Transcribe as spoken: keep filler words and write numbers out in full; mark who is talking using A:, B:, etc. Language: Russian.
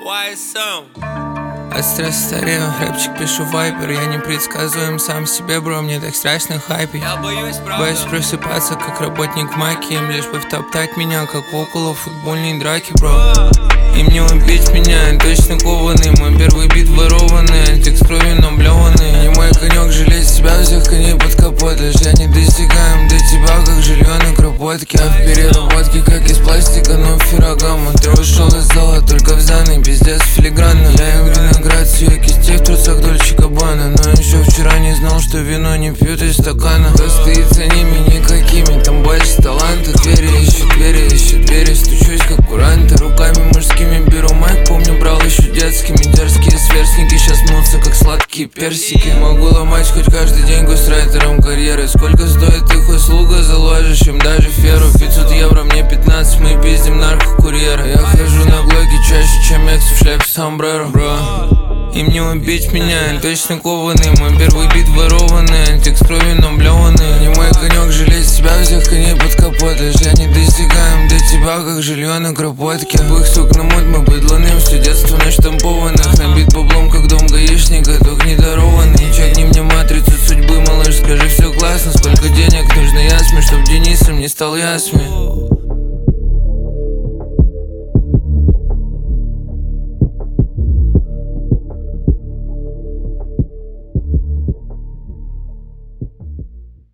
A: От стресса старею, рэпчик пишу вайпер. Я непредсказуем сам себе, бро, мне так страшно хайпить.
B: Я боюсь, правда.
A: Боюсь просыпаться, как работник маки. Им лишь бы втоптать меня, как около футбольной драки, бро. Им не убить меня, я точно кованный. Мой первый бит ворованный, антик с кровью наблеванный. Не мой конек жалеть себя, всех коней под капот. Лишь я не достигаем до тебя, как жилье на кропотке. А в переработке, как из пластика, но в феррагаму. Ты ушел из зала, только в заны, пиздец филигранно. Я им виноград, все кисти в трусах Дольче Габбана. Но еще вчера не знал, что вино не пьют из стакана. Кто стоит за ними никакими, там больше таланта. Двери ищут, двери ищут, двери, стучусь как куранты. Руками мужскими беру майк, помню, брал еще детскими. Дерзкие сверстники сейчас мнутся, как сладкие персики. Могу ломать хоть каждый день гострайтером карьеры. Сколько стоит их услуга, заложишь им даже феру. Пятьсот евро, мне пятнадцать, мы пиздим наркокурьера. Я хожу на блоге чаще, чем экс в шляпе сомбреро, бро. Им не убить меня, я точно кованный. Мой первый бит ворованный, антик с кровью наблеванный. Не мой конек жалеть себя, всех коней под капот. Лишь я не достигаем до тебя, как жилье на кропотке. Бых сук на мут, мы быдланым, все детство наштампованных. Набит баблом, как дом гаишника, только недарованный. Чекни мне матрицу судьбы, малыш, скажи, все классно. Сколько денег нужно ясме, чтоб Денисом не стал ясме.